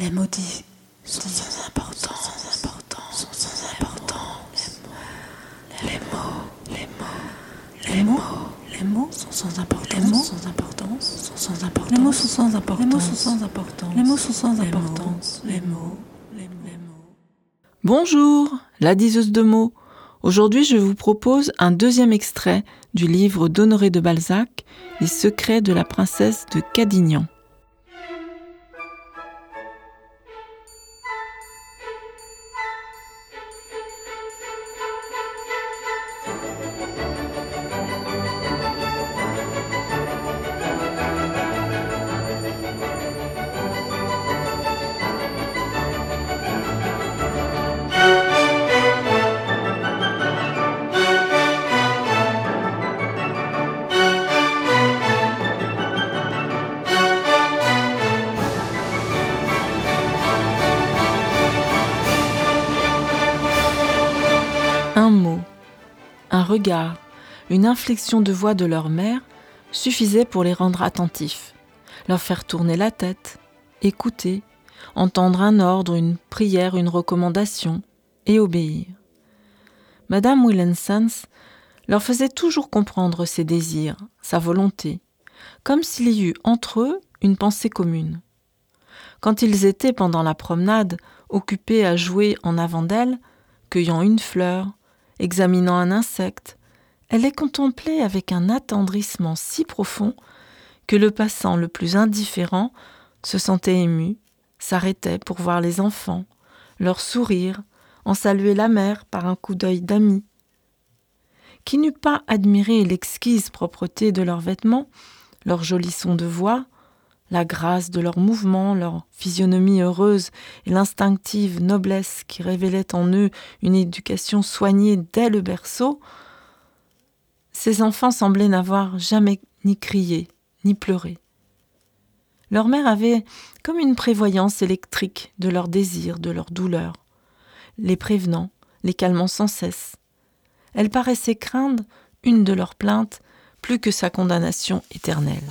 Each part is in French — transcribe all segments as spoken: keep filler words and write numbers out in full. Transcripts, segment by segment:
Les maudits sont sans importance, sans importance, sont sans importance. Les mots, les mots, les mots, les mots sont sans importance, les mots sans importance, sont sans importance. Les mots sont sans importance, les mots sont sans importance. Les mots sont sans importance, les mots, les mots. Bonjour, la diseuse de mots. Aujourd'hui, je vous propose un deuxième extrait du livre d'Honoré de Balzac, Les secrets de la princesse de Cadignan. Un mot, un regard, une inflexion de voix de leur mère suffisait pour les rendre attentifs, leur faire tourner la tête, écouter, entendre un ordre, une prière, une recommandation, et obéir. Madame Williamsens leur faisait toujours comprendre ses désirs, sa volonté, comme s'il y eut entre eux une pensée commune. Quand ils étaient pendant la promenade occupés à jouer en avant d'elle, cueillant une fleur, examinant un insecte, elle les contemplait avec un attendrissement si profond que le passant le plus indifférent se sentait ému, s'arrêtait pour voir les enfants, leur sourire, en saluer la mère par un coup d'œil d'ami. Qui n'eût pas admiré l'exquise propreté de leurs vêtements, leur joli son de voix, la grâce de leurs mouvements, leur physionomie heureuse et l'instinctive noblesse qui révélait en eux une éducation soignée dès le berceau, ces enfants semblaient n'avoir jamais ni crié, ni pleuré. Leur mère avait comme une prévoyance électrique de leurs désirs, de leurs douleurs, les prévenant, les calmant sans cesse. Elle paraissait craindre une de leurs plaintes plus que sa condamnation éternelle.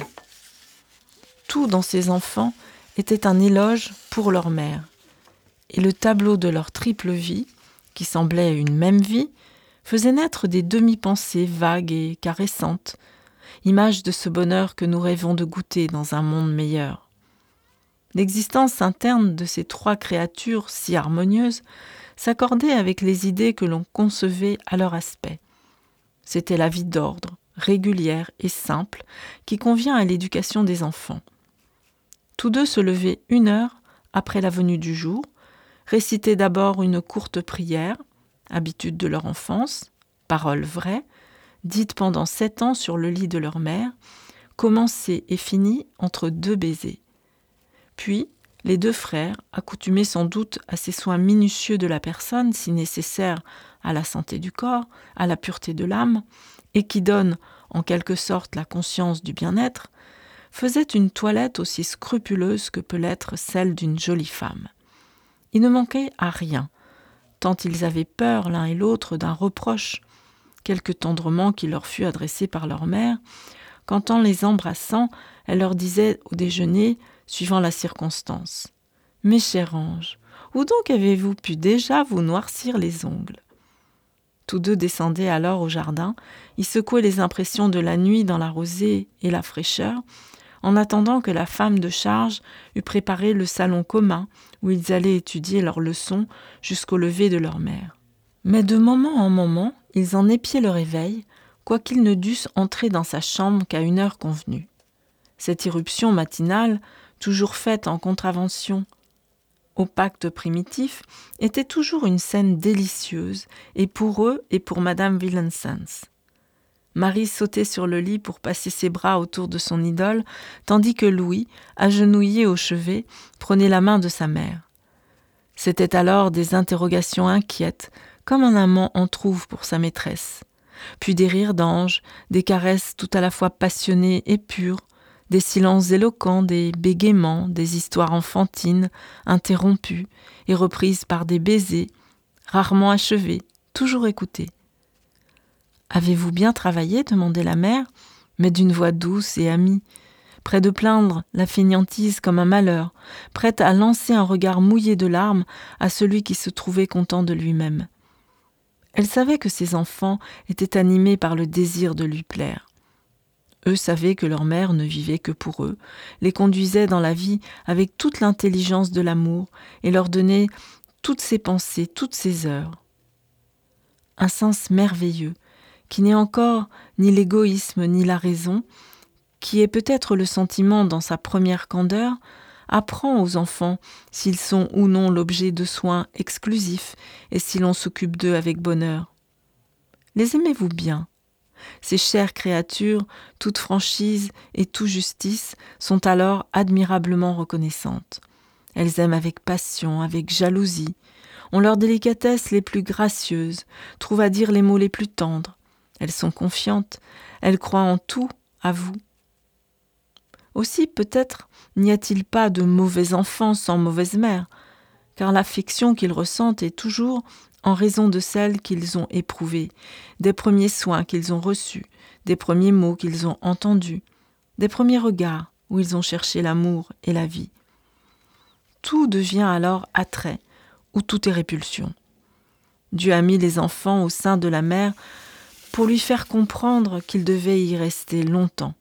Tout dans ces enfants était un éloge pour leur mère, et le tableau de leur triple vie, qui semblait une même vie, faisait naître des demi-pensées vagues et caressantes, images de ce bonheur que nous rêvons de goûter dans un monde meilleur. L'existence interne de ces trois créatures si harmonieuses s'accordait avec les idées que l'on concevait à leur aspect. C'était la vie d'ordre, régulière et simple, qui convient à l'éducation des enfants. Tous deux se levaient une heure après la venue du jour, récitaient d'abord une courte prière, habitude de leur enfance, parole vraie, dite pendant sept ans sur le lit de leur mère, commencée et finie entre deux baisers. Puis, les deux frères, accoutumés sans doute à ces soins minutieux de la personne, si nécessaires à la santé du corps, à la pureté de l'âme, et qui donnent en quelque sorte la conscience du bien-être, faisaient une toilette aussi scrupuleuse que peut l'être celle d'une jolie femme. Ils ne manquaient à rien, tant ils avaient peur l'un et l'autre d'un reproche, quelque tendrement qui leur fut adressé par leur mère, quand en les embrassant, elle leur disait au déjeuner, suivant la circonstance, « Mes chers anges, où donc avez-vous pu déjà vous noircir les ongles ?» Tous deux descendaient alors au jardin, y secouaient les impressions de la nuit dans la rosée et la fraîcheur, en attendant que la femme de charge eût préparé le salon commun où ils allaient étudier leurs leçons jusqu'au lever de leur mère. Mais de moment en moment, ils en épiaient le réveil, quoiqu'ils ne dussent entrer dans sa chambre qu'à une heure convenue. Cette irruption matinale, toujours faite en contravention au pacte primitif, était toujours une scène délicieuse, et pour eux et pour Madame Williamsens. Marie sautait sur le lit pour passer ses bras autour de son idole, tandis que Louis, agenouillé au chevet, prenait la main de sa mère. C'étaient alors des interrogations inquiètes, comme un amant en trouve pour sa maîtresse, puis des rires d'ange, des caresses tout à la fois passionnées et pures, des silences éloquents, des bégaiements, des histoires enfantines, interrompues et reprises par des baisers, rarement achevés, toujours écoutés. « Avez-vous bien travaillé ?» demandait la mère, mais d'une voix douce et amie. près de plaindre la fainéantise comme un malheur, prête à lancer un regard mouillé de larmes à celui qui se trouvait content de lui-même. Elle savait que ses enfants étaient animés par le désir de lui plaire. Eux savaient que leur mère ne vivait que pour eux, les conduisait dans la vie avec toute l'intelligence de l'amour et leur donnait toutes ses pensées, toutes ses heures. Un sens merveilleux, qui n'est encore ni l'égoïsme ni la raison, qui est peut-être le sentiment dans sa première candeur, apprend aux enfants s'ils sont ou non l'objet de soins exclusifs et si l'on s'occupe d'eux avec bonheur. Les aimez-vous bien ? Ces chères créatures, toute franchise et toute justice, sont alors admirablement reconnaissantes. Elles aiment avec passion, avec jalousie, ont leurs délicatesses les plus gracieuses, trouvent à dire les mots les plus tendres. Elles sont confiantes, elles croient en tout à vous. Aussi, peut-être, n'y a-t-il pas de mauvais enfants sans mauvaise mère, car l'affection qu'ils ressentent est toujours en raison de celle qu'ils ont éprouvée, des premiers soins qu'ils ont reçus, des premiers mots qu'ils ont entendus, des premiers regards où ils ont cherché l'amour et la vie. Tout devient alors attrait, ou tout est répulsion. Dieu a mis les enfants au sein de la mère pour lui faire comprendre qu'il devait y rester longtemps.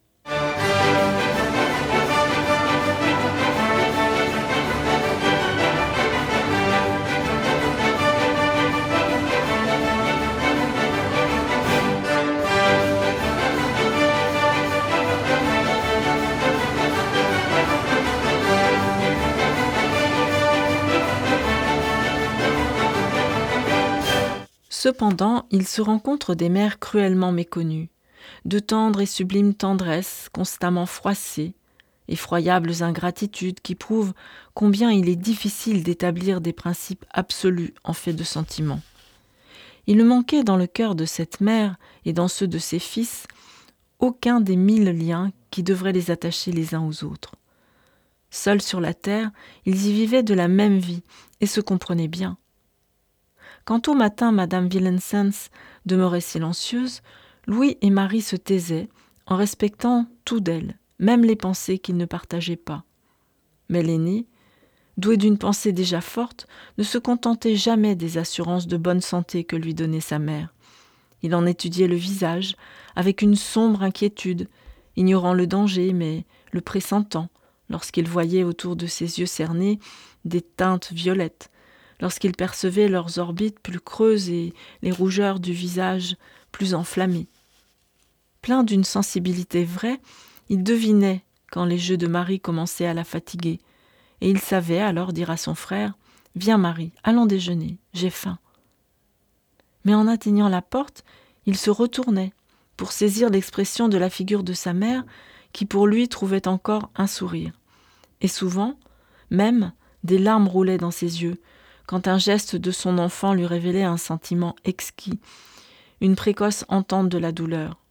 Cependant, il se rencontre des mères cruellement méconnues, de tendre et sublime tendresse constamment froissées, effroyables ingratitudes qui prouvent combien il est difficile d'établir des principes absolus en fait de sentiments. Il ne manquait dans le cœur de cette mère et dans ceux de ses fils aucun des mille liens qui devraient les attacher les uns aux autres. Seuls sur la terre, ils y vivaient de la même vie et se comprenaient bien. Quand au matin Madame Willemsens demeurait silencieuse, Louis et Marie se taisaient en respectant tout d'elle, même les pensées qu'ils ne partageaient pas. Mais l'aîné, doué d'une pensée déjà forte, ne se contentait jamais des assurances de bonne santé que lui donnait sa mère. Il en étudiait le visage avec une sombre inquiétude, ignorant le danger mais le pressentant, lorsqu'il voyait autour de ses yeux cernés des teintes violettes, lorsqu'il percevait leurs orbites plus creuses et les rougeurs du visage plus enflammées. Plein d'une sensibilité vraie, il devinait quand les jeux de Marie commençaient à la fatiguer, et il savait alors dire à son frère « Viens Marie, allons déjeuner, j'ai faim ». Mais en atteignant la porte, il se retournait pour saisir l'expression de la figure de sa mère qui pour lui trouvait encore un sourire. Et souvent, même, des larmes roulaient dans ses yeux, quand un geste de son enfant lui révélait un sentiment exquis, une précoce entente de la douleur.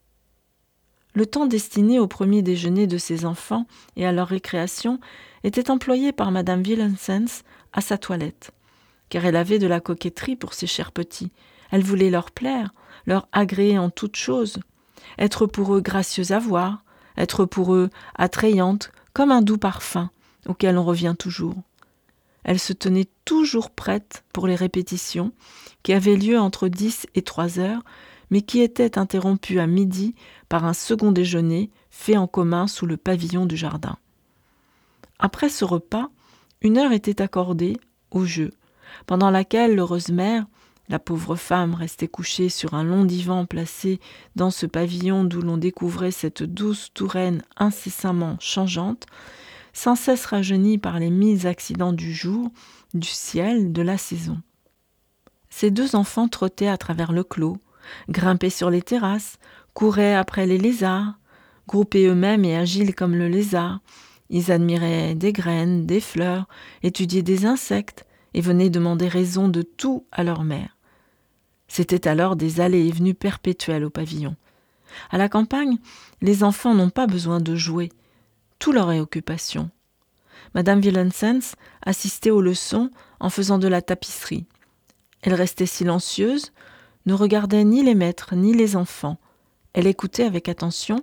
Le temps destiné au premier déjeuner de ses enfants et à leur récréation était employé par Madame Willemsens à sa toilette, car elle avait de la coquetterie pour ses chers petits. Elle voulait leur plaire, leur agréer en toutes choses, être pour eux gracieuse à voir, être pour eux attrayante comme un doux parfum auquel on revient toujours. Elle se tenait toujours prête pour les répétitions, qui avaient lieu entre dix et trois heures, mais qui étaient interrompues à midi par un second déjeuner fait en commun sous le pavillon du jardin. Après ce repas, une heure était accordée au jeu, pendant laquelle l'heureuse mère, la pauvre femme restée couchée sur un long divan placé dans ce pavillon d'où l'on découvrait cette douce touraine incessamment changeante, sans cesse rajeunie par les mille accidents du jour, du ciel, de la saison. Ces deux enfants trottaient à travers le clos, grimpaient sur les terrasses, couraient après les lézards, groupés eux-mêmes et agiles comme le lézard. Ils admiraient des graines, des fleurs, étudiaient des insectes et venaient demander raison de tout à leur mère. C'étaient alors des allées et venues perpétuelles au pavillon. À la campagne, les enfants n'ont pas besoin de jouer. Tout leur est occupation. Madame Willemsens assistait aux leçons en faisant de la tapisserie. Elle restait silencieuse, ne regardait ni les maîtres ni les enfants. Elle écoutait avec attention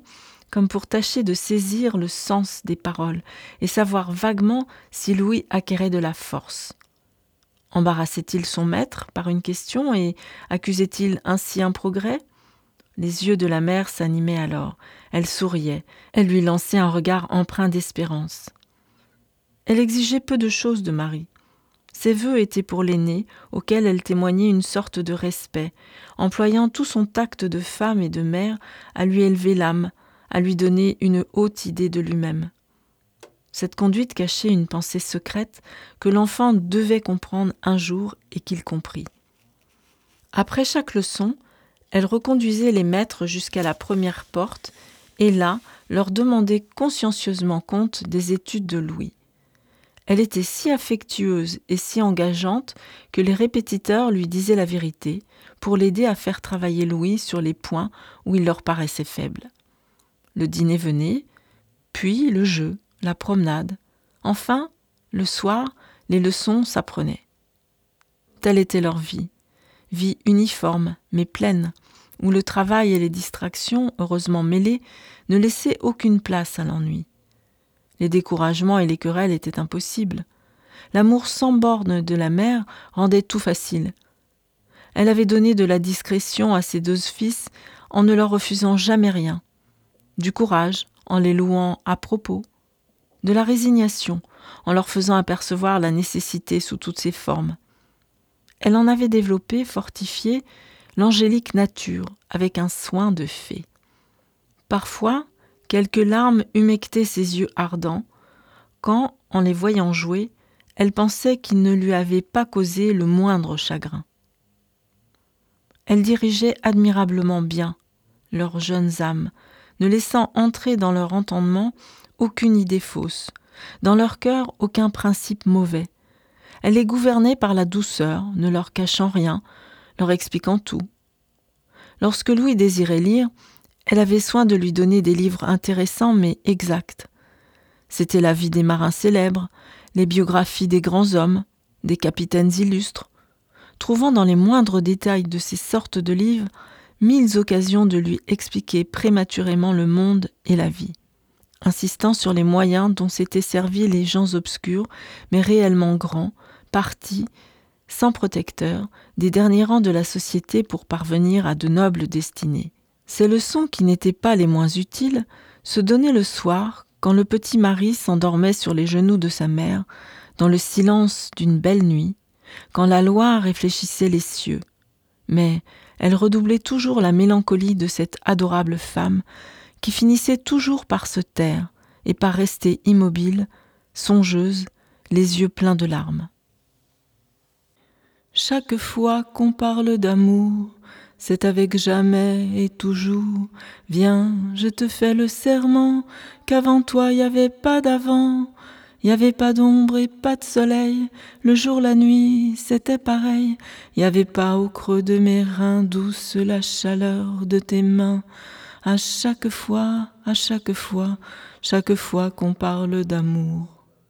comme pour tâcher de saisir le sens des paroles et savoir vaguement si Louis acquérait de la force. Embarrassait-il son maître par une question et accusait-il ainsi un progrès ? Les yeux de la mère s'animaient alors. Elle souriait. Elle lui lançait un regard empreint d'espérance. Elle exigeait peu de choses de Marie. Ses vœux étaient pour l'aîné, auquel elle témoignait une sorte de respect, employant tout son tact de femme et de mère à lui élever l'âme, à lui donner une haute idée de lui-même. Cette conduite cachait une pensée secrète que l'enfant devait comprendre un jour et qu'il comprit. Après chaque leçon, elle reconduisait les maîtres jusqu'à la première porte et là, leur demandait consciencieusement compte des études de Louis. Elle était si affectueuse et si engageante que les répétiteurs lui disaient la vérité pour l'aider à faire travailler Louis sur les points où il leur paraissait faible. Le dîner venait, puis le jeu, la promenade. Enfin, le soir, les leçons s'apprenaient. Telle était leur vie, vie uniforme mais pleine, où le travail et les distractions, heureusement mêlées, ne laissaient aucune place à l'ennui. Les découragements et les querelles étaient impossibles. L'amour sans borne de la mère rendait tout facile. Elle avait donné de la discrétion à ses deux fils en ne leur refusant jamais rien, du courage en les louant à propos, de la résignation en leur faisant apercevoir la nécessité sous toutes ses formes. Elle en avait développé, fortifié, l'angélique nature avec un soin de fée. Parfois, quelques larmes humectaient ses yeux ardents, quand, en les voyant jouer, elle pensait qu'ils ne lui avaient pas causé le moindre chagrin. Elle dirigeait admirablement bien leurs jeunes âmes, ne laissant entrer dans leur entendement aucune idée fausse, dans leur cœur aucun principe mauvais. Elle les gouvernait par la douceur, ne leur cachant rien, leur expliquant tout. Lorsque Louis désirait lire, elle avait soin de lui donner des livres intéressants mais exacts. C'était la vie des marins célèbres, les biographies des grands hommes, des capitaines illustres, trouvant dans les moindres détails de ces sortes de livres mille occasions de lui expliquer prématurément le monde et la vie, insistant sur les moyens dont s'étaient servis les gens obscurs, mais réellement grands, partis, sans protecteur, des derniers rangs de la société pour parvenir à de nobles destinées. Ces leçons, qui n'étaient pas les moins utiles, se donnaient le soir, quand le petit Marie s'endormait sur les genoux de sa mère, dans le silence d'une belle nuit, quand la Loire réfléchissait les cieux. Mais elle redoublait toujours la mélancolie de cette adorable femme, qui finissait toujours par se taire et par rester immobile, songeuse, les yeux pleins de larmes. Chaque fois qu'on parle d'amour, c'est avec jamais et toujours. Viens, je te fais le serment qu'avant toi y avait pas d'avant. Y avait pas d'ombre et pas de soleil, le jour, la nuit, c'était pareil. Y avait pas au creux de mes reins douce la chaleur de tes mains. À chaque fois, à chaque fois, chaque fois qu'on parle d'amour.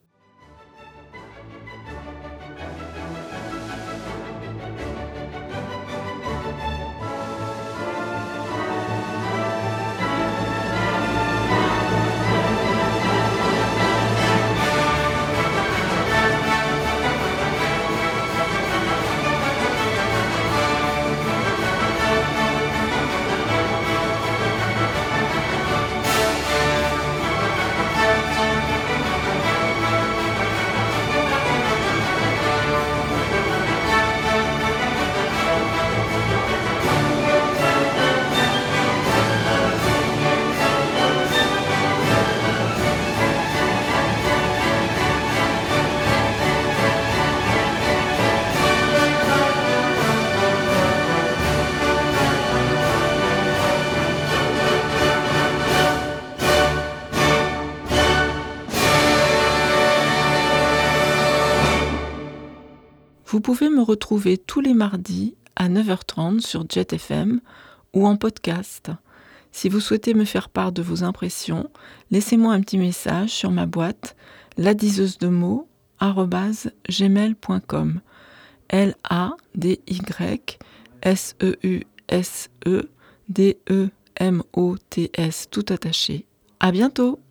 Vous pouvez me retrouver tous les mardis à neuf heures trente sur Jet F M ou en podcast. Si vous souhaitez me faire part de vos impressions, laissez-moi un petit message sur ma boîte ladiseuse de mots arobase gmail point com. L A D Y S E U S E D E M O T S tout attaché À bientôt!